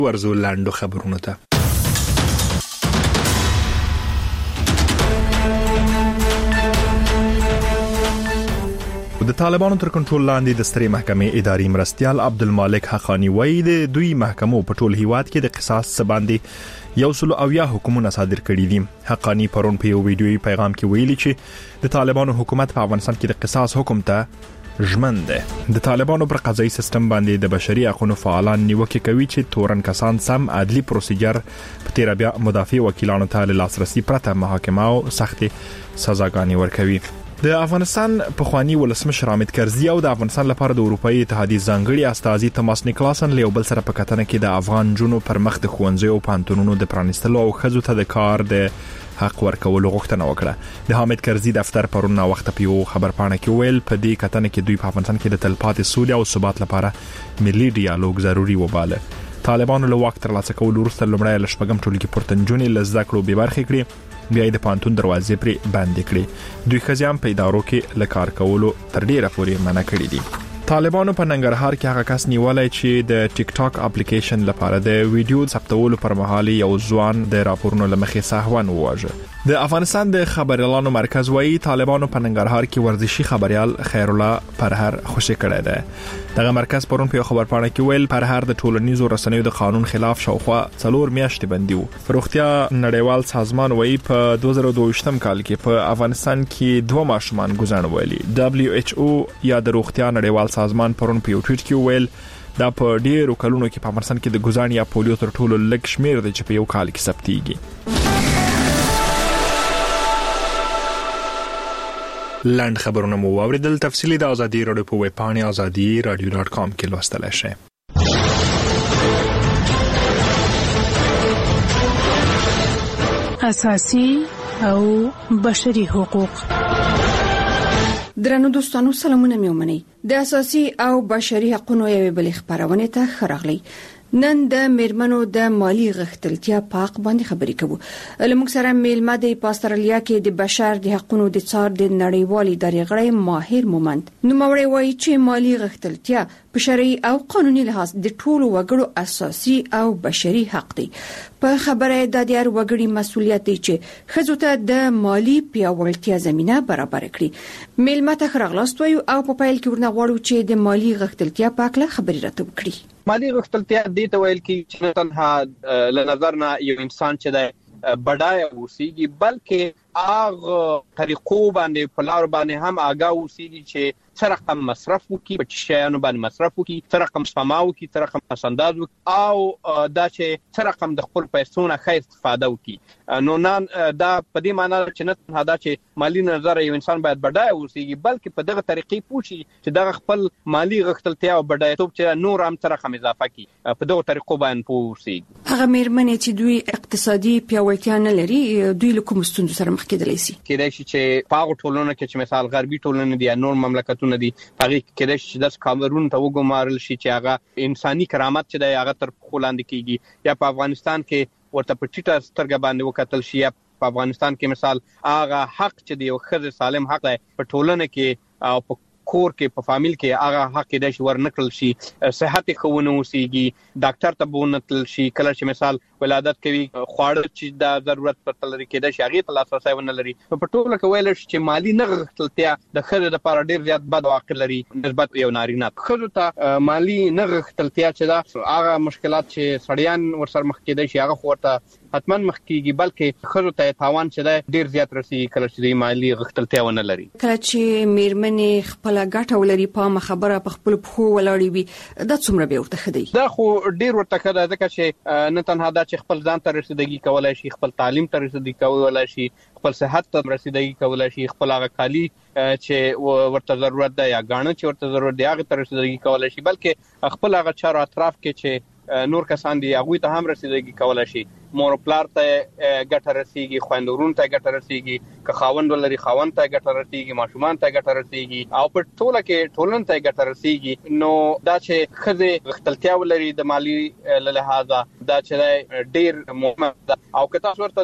ورزو لاندو خبرونه ته. د طالبانو تر کنټرول لاندې د سترې محکمې اداري مرستيال عبدالمالک حقانی وایي د دوی محکمو په ټول هیواد کې د قصاص باندې یو سلو او یا حکمونه صادر کړي دي. حقانی پرون په یو ویډیوي پیغام کې ویلي چې د طالبانو حکومت په افغانستان کې د قصاص حکم ته ژمن ده. د طالبانو پر قضایي سیستم باندې د بشري حقوقو فعالان نیوکه کوي چې تورن کسان سم عدلي پروسیجر په تیر بیا مدافع وکیلانو ته لاسرسي پرته محاکمه او سختي سزاګانې ورکوي. د افغانستان پخوانی ولسمشر حامد کرزي او د افغانستان لپاره د اروپאי اتحادیې ځانګړي استازي توماس نیکلاسن له بل سره په کتنه کې د افغان جنو پر مخ د خوندزي او پانتونونو د پرانستلو او خزو ته د کار د حق ورکولو غوښتنه وکړه. د حامد کرزي دفتر پرون وخت په یو خبرپاڼه کې ویل په دې کتنه کې دوی په افغانستان کې د تلپاتې سولې او ثبات لپاره ملي ډیالوګ ضروري وباله. طالبانو له وخت ترلاسه کولو وروسته لومړی لشپږم ټولګي پورتنجونې لزده کړو به برخه کړې بیا د پانتون دروازې پر باندې کړې. دوی خزيام په ادارو کې لکار کولو تر ډیره پورې منع کړی دي. طالبانو په ننګرهار کې هغه کس نیولای چې د ټیک ټاک اپلیکیشن لپاره د ویډیو ثبتولو پر مهال یو ځوان د راپورونو لمخې سهوان وواژه. د افغانستان د خبريالانو مرکز وایي طالبانو په ننګرهار کې ورزشي خبريال خیر الله پرهر خوشی کړی دی. دغه مرکز پرون په خبرپاڼه کې ویل پرهر د ټولنیزو رسنیو د قانون خلاف شاوخوا 4 میاشتې بندي و. روغتیا نړیوال سازمان وایي په 2022م کال کې په افغانستان کې 2 ماشومان ګزار ویلي. WHO یا د روغتیا نړیوال سازمان پرون په یو ټویټ کې ویل دا په ډیرو کلونو کې په افغانستان کې د ګزار یا پولیو تر ټولو لږ شمیر دی چې په یو کال کې ثبتېږي. لاند خبرونه مو واوریدل. تفصیلی د ازادي رادیو په ویب پاڼه azadi.radio.com کې لوستلای شئ. اساسي او بشري حقوق. درنو دوستانو سلامونه مې ومنئ. د اساسي او بشري حقوقو یوې بلې خبرونه ته خراغلی. نن د میرمنو د مالی غښتلتیا پاک باندې خبرې کوو. لمږ سره میلمه د استرالیا کې د بشر د حقوقو د څار د نړیوالې ادارې غړی ماهر مومند نوموړی وایي چې مالی غښتلتیا په شرعي او قانوني لحاظ د ټولو وګړو اساسي او بشري حق دی. په خبره د هر وګړي مسؤلیت دی چې ښځو ته د مالی پیاوړتیا زمينه برابر کړي. میلمه ته خراغلاست وایو او په پیل کې ورنه غواړو چې د مالی غښتلتیا په اړه خبرې راته وکړي. مالی غښتلتیا دې ته ویل کېږي چې تنها له نظر نه یو انسان چې د بډای اوسېږي بلکې هغه طریقو باندې په لار باندې هم آګاه اوسېږي چې څه رقم مصرف وکړي، په شیانو باندې مصرف وکړي، څه رقم سپما وکړي، څه رقم پسنداز وکړي او دا چې څه رقم د خپل پیسو نه ښه استفاده وکړي. نو نن دا په دې معنی چې نه تنها دا چې مالی نظر یو انسان باید بډای اوسېږي بلکې په دغه طریقې پوه شي چې دغه خپل مالی غښتلتیا او بډایتوب چې نور هم څه رقم اضافه کړي په دغه طریقو باندې پوه اوسېږي. هغه میرمنې چې دوی اقتصادي پیاوړتیا نه لري دوی له کوم ستونزو سره مخ کېدلی شي؟ کېدای شي چې په هغه ټولنه کې چې مثال غربي ټولنه دي یا نور مملکتونه دي هغه کېدای شي چې د کامرون ته وګمارل شي چې هغه انساني کرامت چې د هغه تر خلاندې کېږي یا په افغانستان کې ورته په ټیټه سترګه باندې وکتل شي یا په افغانستان کې مثال هغه حق چې دی یو ښځې سالم حق دی په ټولنه کې او په کور کې په فامیل کې هغه حق کېدای شي ورنکړل شي، صحت ښه اوسېږي، ډاکټر ته به ونتل شي، کله چې مثال ولادت کوي خواړه چې د ضرورت پر لري کېدای شي هغه ته لاسرسي ونه لري. په ټوله کې ویل شي چې مالی نه غښتلتیا د ښځې لپاره ډېر زیات بد واقع لري نسبت یو نارینه. ښځو ته مالی نه غښتلتیا چې دا هغه مشکلات چې سړیان ورسره مخ کېدای شي هغه ورته حتمن مخ کېږي بلکې ښځو ته تاوان چې دا ډېر زیات رسي کله چې د مالی غښتلتیا ونه لري. کله چې میرمنې خپل ګټه ولري په خبره په خپل پخو ولاړی وي دا څومره به ورته خدي؟ دا خو ډېر ورته خدای ځکه چې نه تنها دا چې خپل ځان ته رسیدګي کولای شي، خپل تعلیم ته رسیدګي کولای شي، خپل صحت ته رسیدګي کولای شي، خپل هغه کالی چې ورته ضرورت ده یا غاڼه چې ورته ضرورت دی هغه ته رسیدګي کولای شي بلکې خپل هغه چارو اطراف کې چې نور کسان دي هغه ته هم رسیدګي کولای شي. مور پلار ته ګټه رسیږي، خويندورون ته ګټه رسیږي، که خاوند ولري خاوند ته ګټه رسیږي، ماشومان ته ګټه رسیږي او په ټوله کې ټولن ته ګټه رسیږي. نو دا چې ښځې غښتلتیا ولري د مالی له لحاظه دا چې ډېر مهمه ده او که تاسو ورته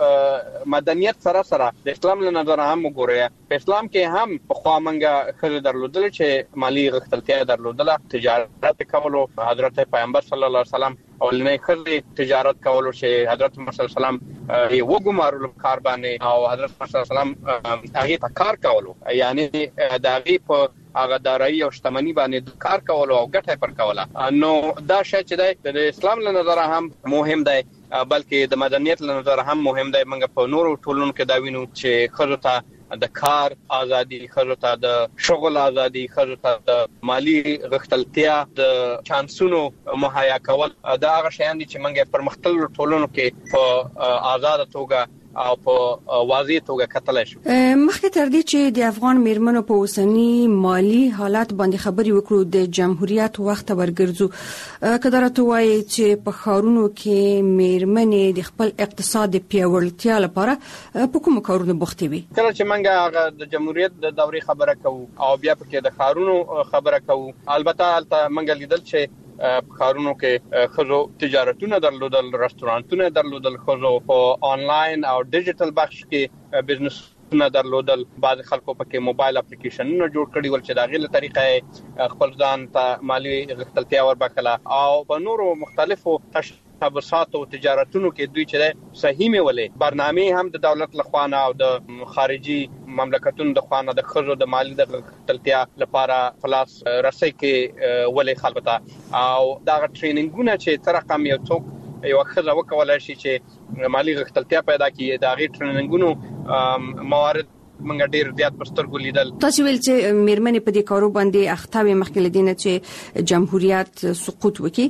د مدنیت سره سره د اسلام له نظر هم وګورئ په اسلام کې هم په خوا منګه ښځې درلودل چې مالی غښتلتیا درلودله، تجارت کولو، حضرت پیغمبر صلی الله علیه وسلم اولنې خزه تجارت کولو چې حضرت محمد صلی الله علیه وسلم یو ګمارلو کار باندې او حضرت محمد صلی الله علیه وسلم هغه ته کار کولو یعنی د هغه په هغه دارایی او شتمنۍ باندې کار کولو او ګټه پر کوله نو دا شی چې د اسلام له نظر هم مهم دی بلکې د مدنیت له نظر هم مهم دی موږ په نورو ټولنو کې دا وینو چې خزه ته د کار ازادي خزه ته د شغل ازادي خزه ته د مالی غښتلتیا د چانسونو مهیا کول دا هغه شیان دي چې موږ پر مختلفو ټولنو کې په آزاد توګه او په واضح توګه کتلای شو. مخکې تر دې چې د افغان میرمنو په اوسنی مالی حالات باندې خبري وکړو د جمهوریت وخت ورګرځو کدارته وایي چې په خارونو کې میرمنې د خپل اقتصاد پیاوړتیا لپاره په کوم کارونو بوختې وي. کله چې موږ د جمهوریت د دورې خبره کوو او بیا پکې د خارونو خبره کوو البته موږ لیدل چې خارونو کې خزو تجارتونه درلودل رستورانتونه درلودل خزو په آنلاین او ډیجیټل بخش کې بزنس نه درلودل بعض خلکو پکې موبایل اپلیکیشنونه جوړ کړي ول چې دا غیله طریقه خپل ځان ته مالی غښتلتیا وربکله او په نورو مختلفو تبصرات او تجارتونو کې دوی چې صحیح میولې برنامه هم د دولت لخوا او د خارجي مملکتونو د خوانه د خزو د مالی د غښتلتیا لپاره فلاس رسۍ کې ولې خلکتا او دا ټریننګونه چې تر رقم یو څوک یو خزه وکولای شي چې مالی غښتلتیا پیدا کړي دا غي ټریننګونو موارد منګ ډیر زیات پرسترګو لیدل. تاسو ویل چې میرمنې په دې کارو باندې اختاوي مخکې لدینه چې جمهوریت سقوط وکي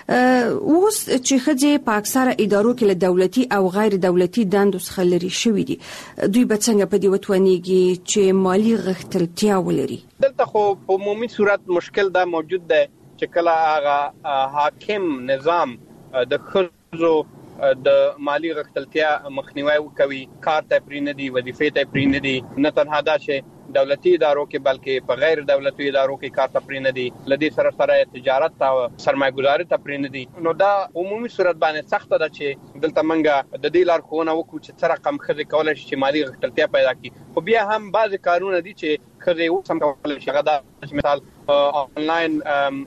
اوس چې خځې په اکثره ادارو کې له دولتي او غیر دولتي دندو څخه لري شوې دي دوی به څنګه په دې وتوانيږي چې مالی غښتلتیا ولري. دلته خو په عمومي صورت مشکل دا موجود دی چې کله هغه حاکم نظام د خزو د مالی غښتلتیا مخنیوي وکوي کار ته پرې نه دي وظیفې ته پرې نه دي نه تنها دا چې دولتي ادارو کې بلکې په غیر دولتي ادارو کې کار ته پرې نه دي لدې سره سره تجارت ته سرمایه‌ګذاري ته پرې نه دي نو دا عمومي صورت باندې سخت ده چې دلته منګه د دې لارښوونه وکړو چې څه رقم خزه کولای شي چې مالی غښتلتیا پیدا کړي خو بیا هم بعض کارونه دي چې خزه وسم کولای شي غدا مثال آنلاین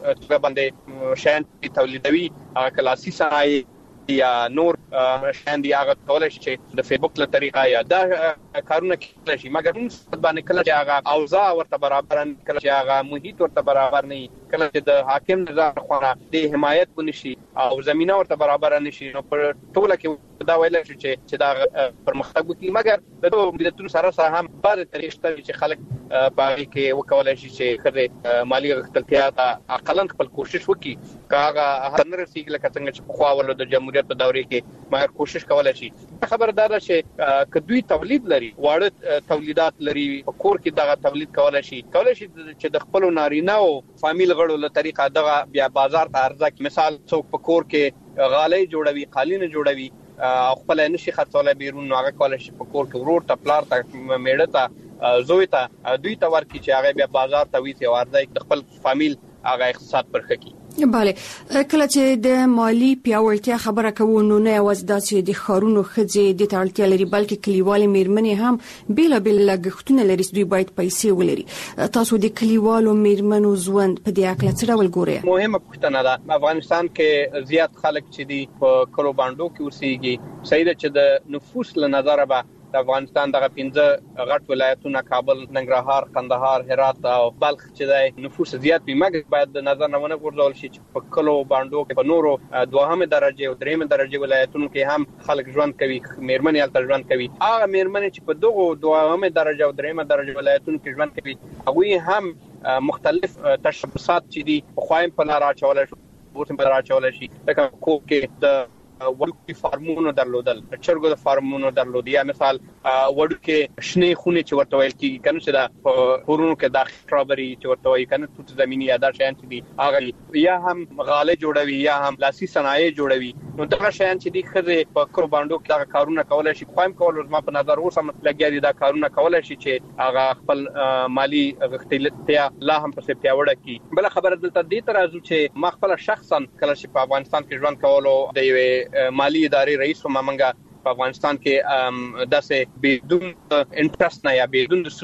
باندې شین تولیدوي کلاسي صنایع یا نور شاندي هغه کولای شي چې د فیسبوک له طریقه یا دا کارونه کولای شي مګر موږ باندې کله چې هغه اوضاع ورته برابر نه کله چې هغه محیط ورته برابر نه کله چې د حاکم نظام خونه د حمایت ونشي او زمينه ورته برابر نشي نو پر ټوله کې دا ویل شي چې دا پرمختګ وکړي مګر د دوه ملتونو سره هم بعض طریقې چې خلک پاره کې وکولای شي چې خره مالی غښتلتیا ته اقلن خپل کوشش وکړي کاغه هنر سیګل کڅنګ چې په خواولو د جمهوریت په دورې کې مګر کوشش کولای شي خبردار چې کدوې تولید لري واړه تولیدات لري کور کې دغه تولید کولای شي چې د خپل نارینه او فامیل غړو له طریقه دغه بیا بازار ته عرضه کې مثال څوک په کور کې غالۍ جوړوي قالین جوړوي خپل نشي خرڅولای بیرون هغه کولای شي په کور کې ورور ته پلار ته میړه ته زوی ته دوی ته ورکی چې هغه بیا بازار ته وي چې ورځي د خپل فامیل هغه اقتصاد پرخه کی بله کله چې د مالی پیاوړتیا خبره کوو نو نه یوازې د چې د خارونو خځې د تړلتیا لري بلکې کلیوالي میرمنې هم بیلابل لګښتونه لري دوی باید پیسې ولري تاسو د کلیوالو میرمنو ژوند په دې اړه څه ډول ګورئ مهمه پوښتنه ده افغانستان کې زیات خلک چې دي په کلو باندو کې اوسېږي صحیح ده چې د نفوس له نظر به د افغانستان دغه 15 غټ ولایتونه کابل ننګرهار قندهار هرات او بلخ چې د نفوس زیات وي مګر باید د نظر نه ونه غورځول شي چې په کلو باندو کې په نورو دوهمه درجه او دریمه درجه ولایتونو کې هم خلک ژوند کوي میرمنې الته ژوند کوي هغه میرمنې چې په دغه دوهمه درجه او دریمه درجه ولایتونو کې ژوند کوي هغه هم مختلف تشبثات چې دي خوایم په لار اچول شي ورته په لار اچول شي لکه کوکې د وړوکی فارمونو درلودل چرګو د فارمونو درلود یا مثال وړوکی شنه خونه چې ورته ویل کیږي کنه چې دا کورونو کې د سټرابري چې ورته وایي کنه توت زمینی یا دا شیان چې دي هغه یا هم غاله جوړوي یا هم لاسي صنایع جوړوي نو دا شیان چې دي خزه په کور باندو کې دا کارونه کولای شي خوایم کول زما په نظر اوس هم لګیا دي دا کارونه کولای شي چې هغه خپل مالی غښتلتیا لا هم په پیاوړه کی بل خبره دلته دې ترازو چې ما خپل شخصا کله چې په افغانستان کې ژوند کولو د یو مالی ادارې رئیس و مامنګا په افغانستان کې داسې بدون انټرست نه یا بدون د سود نه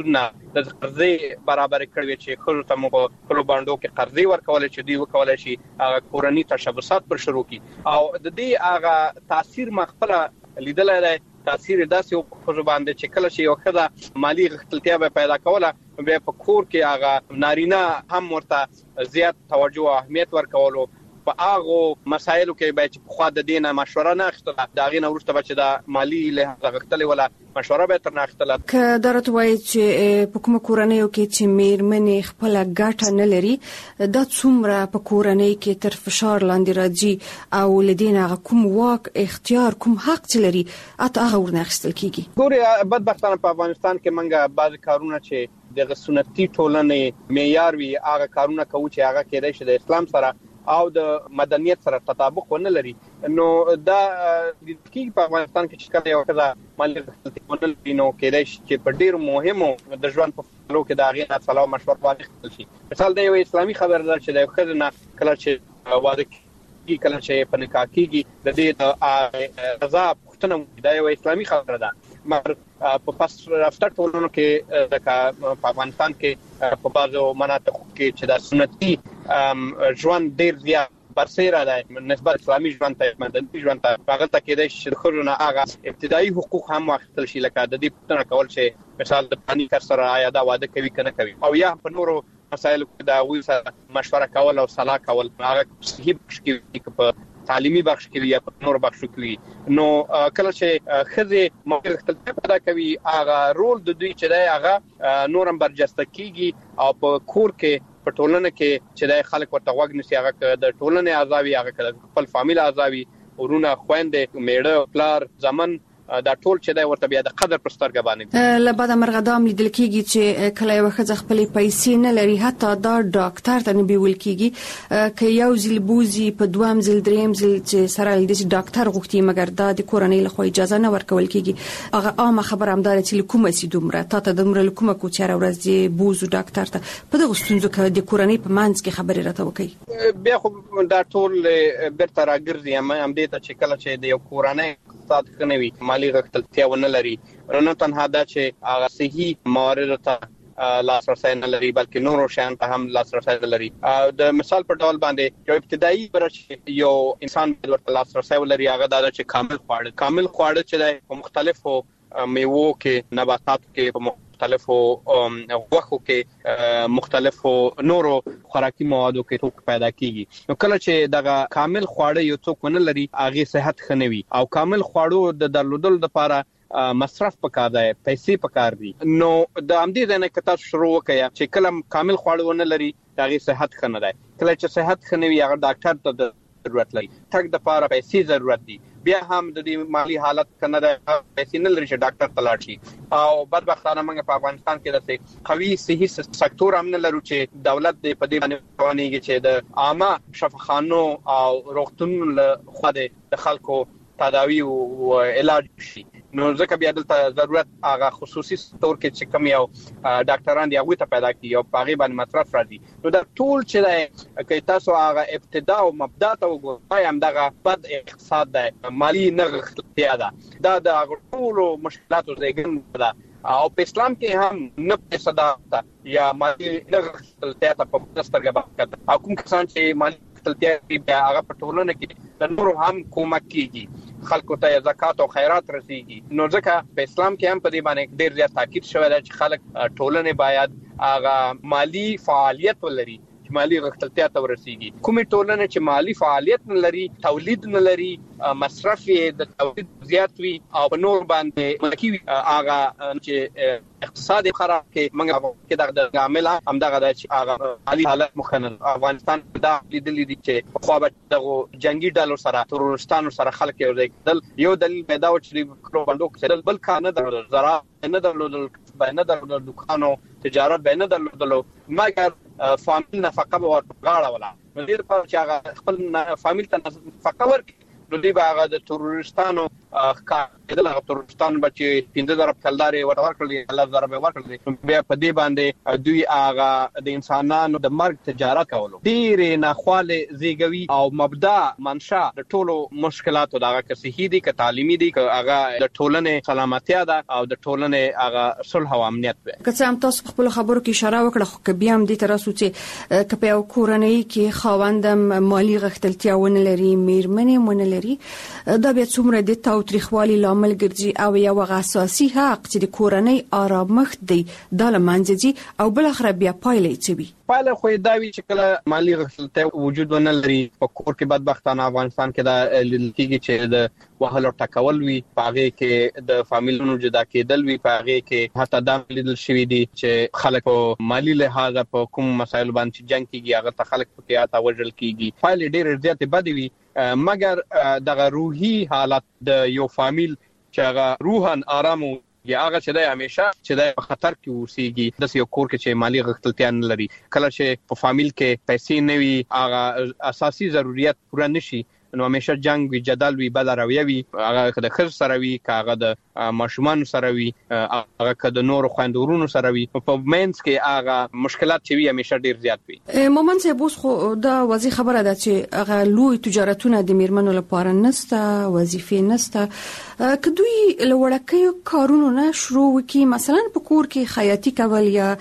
د قرضې برابر کړی چې خلکو ته موږ په باندې کې قرضې ورکول چې دی وکول شي کورنۍ تشبثات پر شروع کی او د دې هغه تاثیر مخفله لیدل دی تاثیر داسې په باندې چې کله چې یو خدای مالی غښتلتیا به پیدا کوله به په کور کې هغه نارینه هم ورته زیات توجه او اهمیت ورکولو په هغه مسایلو کې به چې خو د دینه مشوره نه اخیستله دا غینه ورسته به چې د مالی له غښتلې ولا مشوره به تر نه اخیستله که درته وایي چې په کوم کورنۍ کې چې میرمنې خپل ګټه نه لري دا څومره په کورنۍ کې تر فشار لاندې راځي او لدین هغه کوم واک اختیار کوم حق چې لري اته هغه ورنه اخیستل کیږي ګوري بدبختانه په افغانستان کې منګه بعض کارونه چې د سنتي ټولنې معیار وي هغه کارونه کوي چې هغه کېدای شي د اسلام سره او د مدنیت سره تطابق ونه لري نو دا د کی په افغانستان کې چې کله یو کله مالی غښتلتیا ونه نو کېدای شي چې په ډیر مهمو د ژوند په فلو کې دا غیر صلاح مشوره واخیستل شي مثال د یو اسلامي خبردار چې د یو خزنه کله چې واده کی کله چې په نکاح کېږي د دې د رضا پوښتنه د یو اسلامي خبره ده مګر په پاس رفتار ټولنو کې په افغانستان کې په بازو مناطق کې چې د سنتي ژوند ډیر زیات برسېره ده نسبت اسلامي ژوند ته مدني ژوند ته هغه ته کېدای شي د خلونو هغه ابتدایي حقوق هم واخیستل شي لکه د دې پوښتنه کول چې مثال د پانی کار سره آیا دا واده کوي کنه کوي او یا په نورو مسایلو کې دا وی سره مشوره کول او صلاح کول هغه صحیح بشکې په تعلیمي بخش کې یا په نور بخش کې نو کله چې خزه موږ اختلاف پیدا کوي هغه رول د دوی چې دی هغه نورم برجسته کیږي او په کور کې په ټولنه کې چې د خلک ورته وګ نسی هغه د ټولنې اعضاوي هغه خپل فامیل اعضاوي ورونه خويندې میړه پلار زمن دا ټول چې دا ورته بیا د قدر پر سترګ باندې لباده مرغدام لیدل کیږي چې کله یو خزه خپل پیسې نه لري حتی دا ډاکټر ته نه بیول کیږي ک یو ځل بوزي په دوام ځل دریم ځل چې سره د ډاکټر غوښتي مګر دا د کورنۍ له خوا اجازه نه ورکول کیږي هغه عامه خبر همدار چې کومه سي دومره ته د کومه کو چیرې ورځي بوزو ډاکټر ته په دغه ستونزو کې د کورنۍ په منځ کې خبرې راته وکړي بیا خو دا ټول برته راګرځي هم دې ته چې کله چې د یو کورنۍ اقتصاد خنوي مالی غښتلتیا ونه لري نه تنها دا چې هغه صحیح موارد ته لاسرسي نه لري بلکې نورو شیان ته هم لاسرسي لري د مثال په ډول باندې یو ابتدایي برش یو انسان د ورته لاسرسي ولري هغه دا چې کامل خواړه چې د مختلفو میوو کې نباتاتو کې په مختلفو غوښو کې مختلفو نورو خوراکي موادو کې توک پیدا کیږي نو کله چې دغه کامل خواړه یو څوک ونه لري هغه صحت خنوي او کامل خواړو د درلودل لپاره مصرف پکار دی پیسې پکار دي نو د امدې نه کته شروع وکیا چې کلم کامل خواړه ونه لري هغه صحت خنه دی کله چې صحت خنوي هغه ډاکټر ته ضرورت لري تک د لپاره پیسې ضرورت دي بیا هم د دې مالی حالت کنه د پیسې نه لري چې ډاکټر ته لاړ شي او بدبختانه موږ په افغانستان کې د قوي صحي سکتور هم نه لرو چې دولت دې په دې باندې قوانینګي چې د عامه شفاخانو او روغتونونو له خوا د خلکو تداوی او علاج شي نو ځکه بیا دلته ضرورت هغه خصوصي تور کې چې کم یو ډاکټران دی هغه ته پیدا کی او پاغي باندې مصرف راځي نو دا ټول چې کې تاسو هغه ابتدا او مبدا ته وګورئ هم دغه بد اقتصاد دی مالی نغښتلتیا ده دا د ټول مشکلاتو زیږنده ده او په اسلام کې هم نه پیسې یا مالی نغښتلتیا ته په سترګه باندې او کوم کسان چې مالی نغښتلتیا بیا هغه په ټولنه کې د نورو هم کومک کیږي خلکو ته زکات او خیرات رسیږي نو ځکه په اسلام کې هم په دې باندې ډېر زیات تاکید شوی دی چې خلک ټولنه باید هغه مالی فعالیت ولري چې مالی غښتلتیا ته ورسیږي کومې ټولنه چې مالی فعالیت نه لري تولید نه لري مصرف د تولید زیات وي او په نور باندې ملکی هغه چې اقتصاد خراب کې موږ کې د عامل هم دغه چې هغه مالی حالت مخنن افغانستان دا لیدلې دي چې خو به د جنگي ډالو سره ترورستانو سره خلک یو دلیل پیدا و چې کلو باندې کې بل کار نه درلود زراعت نه درلود باندې درلود دکانو تجارت باندې درلود مګر فامیل نفقه به ورغاړه ولا نو دې په چې هغه خپل فامیل ته نفقه ورکړي نو دې هغه د ترورستانو دغه ترکستان بچي 15000 کلداري ورکړل 10000 ورکړل بیا په دې باندې دوی هغه د انسانانو د مرګ تجارت کولو ډیر نه خاله زیږوي او مبدا منشا د ټولو مشکلاتو دغه که صحي دي که تعلیمي دي که هغه د ټولنې سلامتیا ده او د ټولنې هغه صلح او امنیت به که څه هم تاسو خپل خبرو کې اشاره وکړه خو بیا هم دې تراسو چې کپه او کورنۍ کې خاوندم مالی غختلتیا ونه لري میرمنې ونه لري دا بیا څومره د تاوتریخوالي لامل ګرځي او یو اساسي حق چې د کورنۍ آرامښت دی د لمانځي او بل اخر بیا پایلې چوي پایله خو دا وی چې کله مالی غختلتیا وجود ونه لري په کور کې بدبختانه افغانستان کې دا لیدل چې د وهلو ټکول وی پاغه کې د فامیلونو جدا کېدل وی پاغه کې حتی دا لیدل شوی دي چې خلک مالی لحاظ په کوم مسایل باندې جنگ کیږي هغه ته خلک په کیاته وژل کیږي پایله ډېر زیات بد وی مګر دغه روحي حالت د یو فامیل چې هغه روحان آرام یا هغه چې د همیشه چې د خطر کې اوسېږي د یو کور کې چې مالی غختلتیا نه لري کله چې په فامیل کې پیسې نه وي هغه اساسي ضرورت پوره نشي نو همیشه جنگ وی جدل وی بل راوي وي هغه د خر سره وي هغه د ماشومان سره وي هغه د نور خويندورونو سره وي په مینس کې هغه مشکلات چې وي همیشه ډیر زیات وي مومن صاحب اوس خو دا واضح خبره ده چې هغه لوی تجارتونه د میرمنو لپاره نسته وظیفې نسته کدوې لوړکې کارونه نه شروع وکي مثلا په کور کې خیاطي کول یا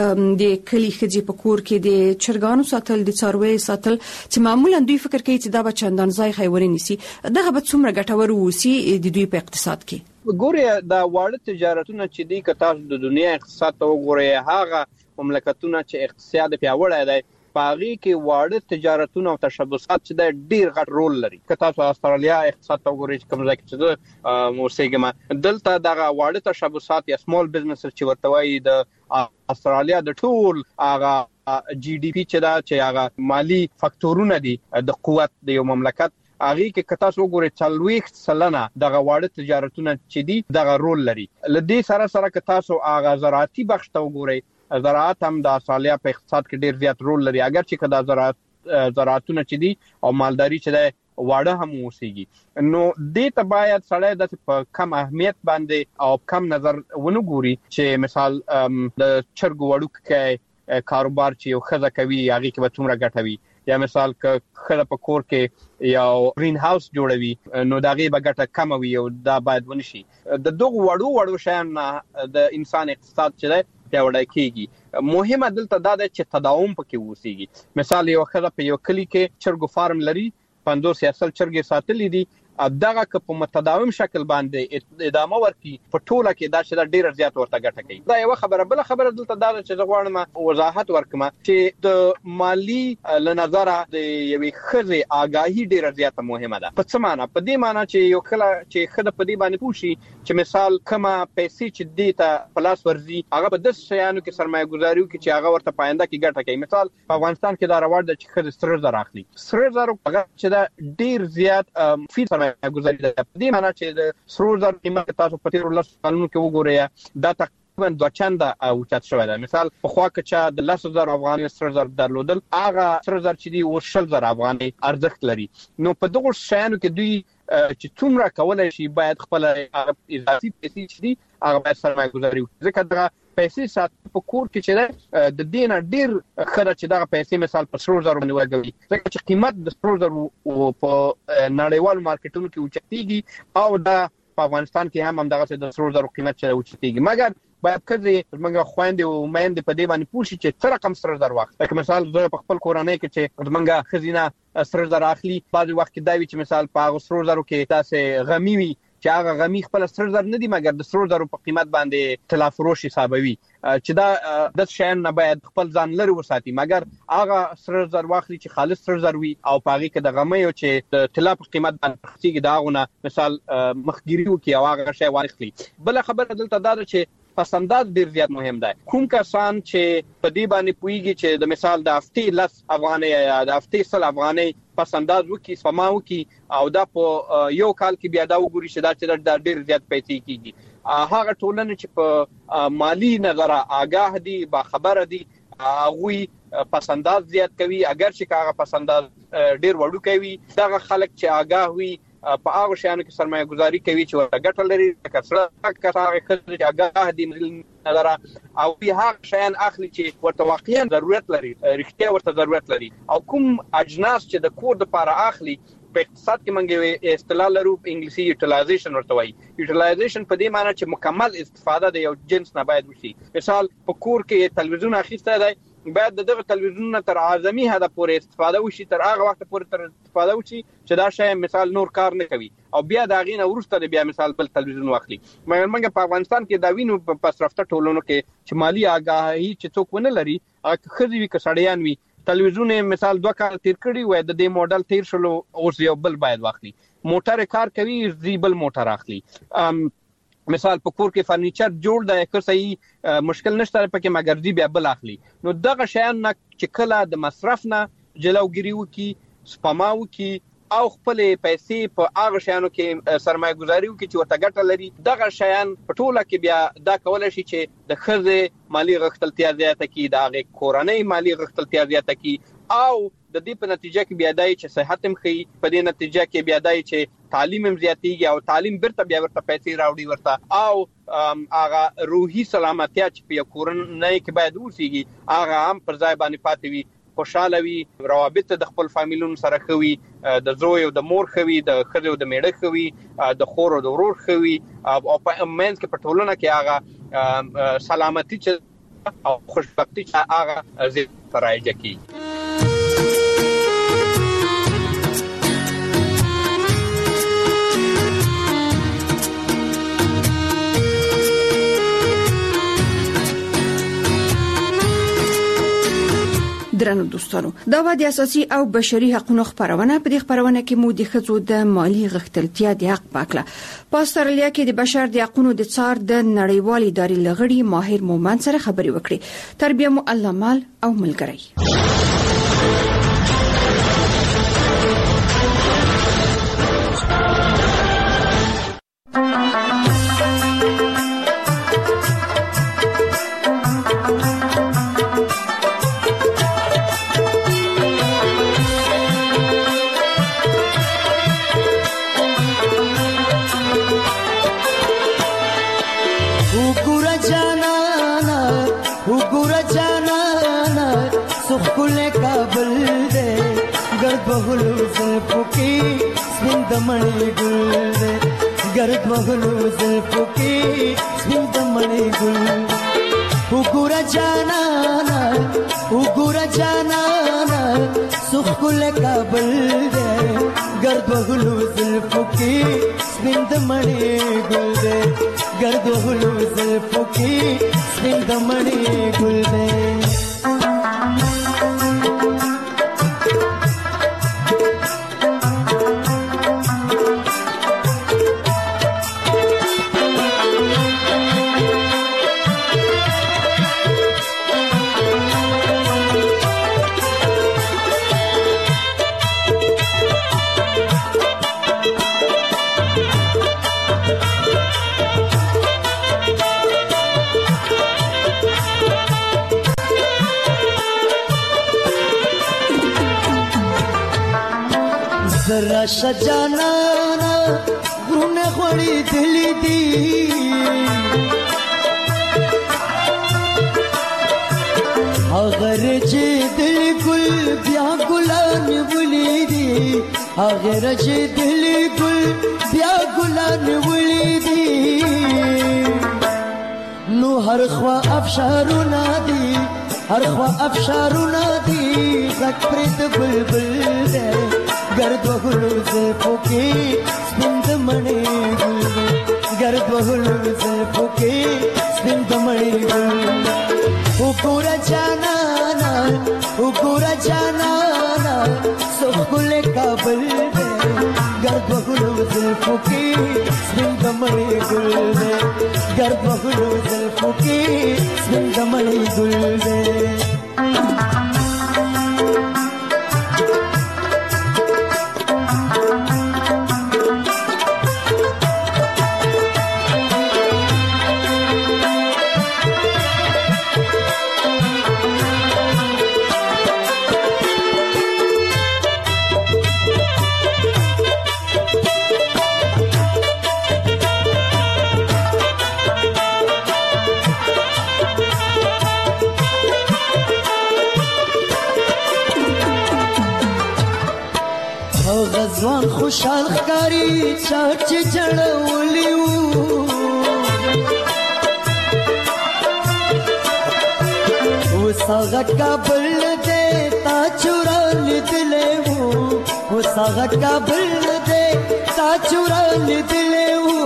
د کلی خځې په کور کې د چرګانو ساتل د څاروي ساتل چې معمولا دوی فکر کوي چې دا به چندان ځای خیوري نسی دغه به څومره ګټور وسی د دوی په اقتصاد کې ګوره دا واړه تجارتونه چې دي که تاسو د دنیا اقتصاد ته وګورئ هغه مملکتونه چې اقتصاد پیاوړی دی پاغي کې واړه تجارتونه او تشبثات چې د ډیر غټ رول لري که تاسو استرالیا اقتصاد ته وګورئ کوم ځای کې چې موسیګما دلته دغه واړه تشبثات یا سمال بزنس چې ورته وایي د استرالیا د ټول هغه جی ډی پی چې دا چې هغه مالی فاکتورونه دي د قوت د یو مملکت هغه کې کتا سو ګوري 40 سلنه دغه واړه تجارتونه چې دي دغه رول لري لدې سره سره کتا سو هغه زراعتي بخش ته وګوري زراعت هم د استرالیا په اقتصاد کې ډیر زیات رول لري اگر چې کدا زراعتونه چې دي او مالداري چې ده واړه هم اوسېږي نو دې ته باید سړی د کم اهمیت باندې او کم نظر ونه ګوري چې مثال د چرګ وړوکې کاروبار چې یو خزه کوي هغه کې به څومره ګټوي یا مثال ک خله په کور کې یو گرین هاوس جوړوي نو دغه به ګټه کم وي او دا باید ونشي د دوه وړو شیان د انسان اقتصاد چې دی پیاوړی کیږي مهمه دلته دا ده چې تداوم پکې وسیږي مثال یو خله په یو کلی کې چرګ فارم لري 50 یا 100 چرګ ساتلې دي دغه که په متداوم شکل باندې ادامه ورکړي په ټوله کې دا چې ډیر زیات ورته ګټه کوي دا یو خبره بل خبره دلته دا چې زغوانم وضاحت ورکم چې د مالی لنظر د یوې خزه آگاهی ډیر زیات مهمه ده په څه معنی په دې معنی چې یو کله چې خزه په دې باندې پوښي چې مثال کما پیسې چې دې ته پلاس ورزي هغه په 10 شیانو کې سرمایه گذاري کوي چې هغه ورته پاینده کې ګټه کوي مثال په افغانستان کې دا راوړ د چې خزه سره زر اخلي سره زر هغه چې دا ډیر زیات فی گزاري ده په دې معنی چې د سرور زر قیمت تاسو په تیر ولس قانون کې وګورئ دا تقریبا 2 چنده اوچت شوی ده مثال په خوا کې چې د 100,000 افغاني سرور زر درلودل هغه سرور زر چې دی او 100,000 افغاني ارزښت لري نو په دغه شیانو کې دوی چې څومره کولای شي باید خپل اضافي پیسې چې دي هغه باید سرمایه گذاري ځکه دا پیسې سات په کور کې چې د دینه ډیر خره چې دا پیسې مثال په 100,000 باندې ورګوي ځکه چې قیمت د 100,000 په نړیوال مارکیټونو کې اوچتيږي او دا په افغانستان کې هم دغه د 100,000 قیمت چې اوچتيږي مګر باید کړي موږ خويندې او مېندې په دې باندې پوښي چې څه رقم 100,000 وخت لکه مثال زه په خپل کورنۍ کې چې موږ خزینه 100,000 اخلي بعض وخت کې دا وی چې مثال په 100,000 کې تاسو غمی وي چې هغه غمی خپل 100,000 نه دي مګر د 100,000 په قیمت باندې تلافروش حسابوي چې دا د شین نه باید خپل ځان لري وساتي مګر هغه 100,000 واخلي چې خالص 100,000 وي او پاغي کې د غمی او چې د طلا په قیمت باندې خرڅيږي داغونه مثال مخګيري وکي او هغه شی واخلي بل خبره دلته دا چې پسنداز ډیر زیات مهم ده کوم کسان چې په دې باندې پويږي چې د مثال د هفتې 10 افغاني یا د هفتې 100 افغاني پسنداز وکي سپما وکي او دا په یو کال کې بیا دا وګوري چې دا چې ډیر زیات پیسې کیږي هغه ټولنه چې په مالی نظر آگاه دي با خبر دي هغه پسنداز زیات کوي اگر چې هغه پسنداز ډیر وړو کوي دا خلک چې آگاه وي په هغه شیانو کې سرمایه گذاري کوي چې ورته ګټه لري، کسره کسره خلک چې آگاه دي نظر او به هغه شیان اخلي چې ورته واقعا ضرورت لري، رښتیا ورته ضرورت لري. او کوم اجناس چې د کور لپاره اخلي په اقتصاد کې منګي اصطلاح لرو په انګلیسي یوټیلایزیشن ورته وایي. یوټیلایزیشن په دې معنی چې مکمل استفاده د یو جنس نه باید وشي. مثال په کور کې تلویزیون اخیسته دی، باید دغه تلویزیون تر اعظمي حد پورې استفاده وشي، تر هغه وخت پورې تر استفاده وشي چې دا شی مثال نور کار نه کوي او بیا دا غینه ورسته بیا مثال بل تلویزیون واخلي. مګر په افغانستان کې دا وینو په پسرفته ټولونو کې چې مالی آگاهی چې څوک ونه لري، خزي وي کسړیان وي، تلویزیون مثال 2 کال تیر کړي وای د دې موډل تیر شلو اوس یو بل باید واخلي، موټر کار کوي زیبل موټر اخلي. مثال په کور کې فرنیچر جوړ دی که صحیح مشکل نشته پکې مګر دی بیا بل اخلي. نو دغه شیان نه چې کله د مصرف نه جلوګیری وکي، سپما وکي او خپل پیسې په هغه شیانو کې سرمایه گذاري وکي چې ورته ګټه لري، دغه شیان په ټوله کې بیا دا کولای شي چې د خزه مالی غښتلتیا زیاته کی، د هغه کورنۍ مالی غښتلتیا زیاته کی او د دې په نتیجه کې بیا دای چې صحت هم خي، په دې نتیجه کې بیا دای چې تعلیم هم زیاتیږي او تعلیم برته بیا ورته پیسې راوړي ورته او هغه روحي سلامتیا چې په کورنۍ کې باید اوسېږي هغه هم پر ځای باندې پاتې وي، خوشاله وي، روابط د خپل فامیلونو سره خوي، د زوی او د مور خوي، د خځو د میړه خوي، د خور او د ورور خوي او په منځ کې په ټولنه کې هغه سلامتی چې او خوشبختی چې هغه زیات راځي کی. درنو دوستانو، دا و د اساسي او بشري حقوقو خبرونه. په دې خبرونه کې مو د ښځو د مالی غښتلتیا د حق پاکله په استرالیا کې د بشر د حقوقو د څار د نړیوال ادارې لغړي ماهر مومن سره خبري وکړي. تربیه مو الله مال او ملګری. गर्द महलू ज़ुल्फ़ों की स्मिंदमणी गुल उगुरा जानाना सुखुल काबल दे गर्द महलू ज़ुल्फ़ों की स्मिंदमणी गुल दे गर्द महलू ज़ुल्फ़ों की स्मिंदमणी गुल दे. राशा जाना गुने खोड़ी दिली दी अगर जे दिल गुल ब्या गुलान बुली दी अगर जे दिल गुल ब्या गुलान बुली दी नो हर ख्वा अफशारुना दी हर ख्वा अफशारुना दी ज़करत बुलबुल दे गर्द वहुलू ज़ुल्फ़ों की स्मिंदमणी गुल गर्द वहुलू ज़ुल्फ़ों की स्मिंदमणी गुल उगुरा जानाना सुखुल काबल दे गर्द वहुलू ज़ुल्फ़ों की स्मिंदमणी गुल दे गर्द वहुलू ज़ुल्फ़ों की स्मिंदमणी गुल दे. خوشحال ښکاري چې جړولي وو اوس هغه کابل دی تا چورا لیدلی وو اوس هغه کابل دی تا چورا لیدلی وو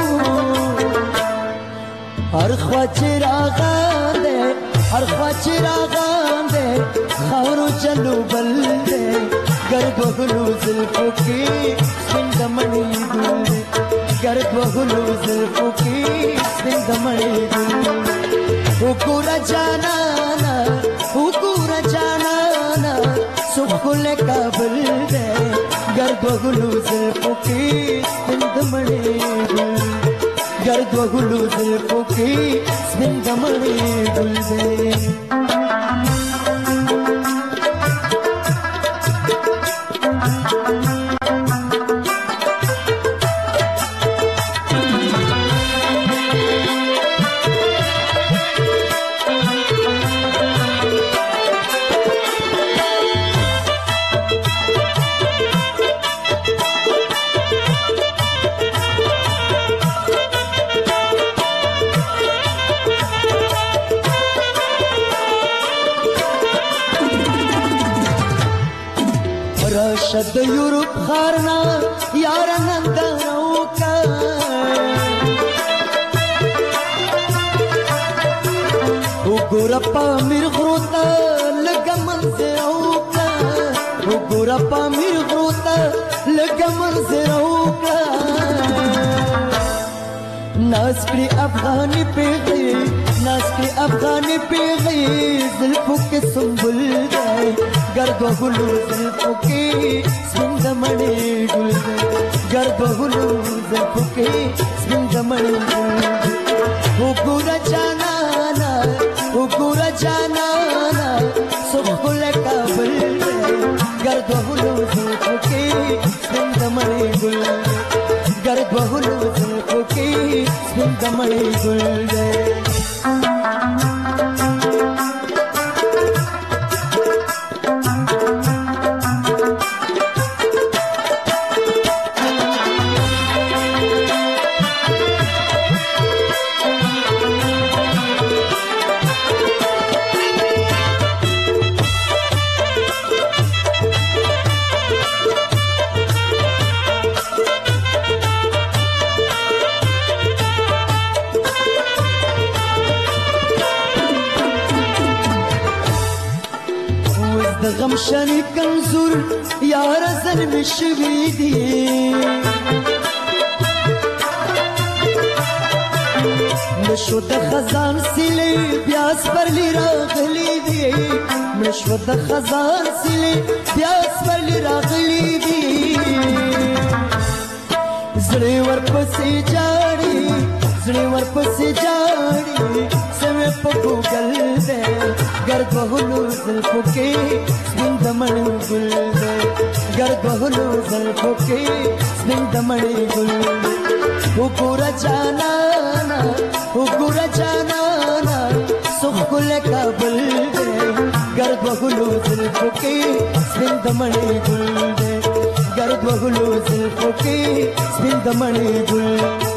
هر خوا چې راغان دی هر خوا چې راغان دی خاورو چلو بل دی گرد وغلو زلفو کی سپین دمڑی گل گرد وغلو زلفو کی سپین دمڑی گل حکورا جانانا سخل کابل دے گرد وغلو زلفو کی سپین دمڑی گل گرد وغلو زلفو کی سپین دمڑی گل دے د یورپ خارنا یار نندنو کا وګورا پامیر غروتا لګمن زرو کا وګورا پامیر غروتا لګمن زرو کا ناسکری افغانی پیغی ناسکری افغانی پیغی زلفو کے سنبل گئے گرد و غلو زلفو کے سندمڑی گل گئے گرد و غلو زلفو کے سندمڑی گل گئے حکورا جانانا سخل کابل گئے گرد و غلو زلفو کے سندمڑی گل گئے گرد و غلو زلفو کے سندمڑی گل گئے غمشنی کنزور یار زلمی شوی دی نشو د خزان سیلی بیاس پرلی راغلی دی نشو د خزان سیلی بیاس پرلی راغلی دی زړی ورپسې جاړي زړی ورپسې جاړي سمې په ګوګل دی گرد وغلو زلفو کے سپین دمڑی گل دے گرد وغلو زلفو کے سپین دمڑی گل دے حکورا جانانا سخل کابل دے گرد وغلو زلفو کے سپین دمڑی گل دے گرد وغلو زلفو کے سپین دمڑی گل